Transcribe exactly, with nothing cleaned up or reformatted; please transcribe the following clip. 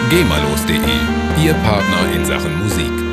gehmallos punkt de, Ihr Partner in Sachen Musik.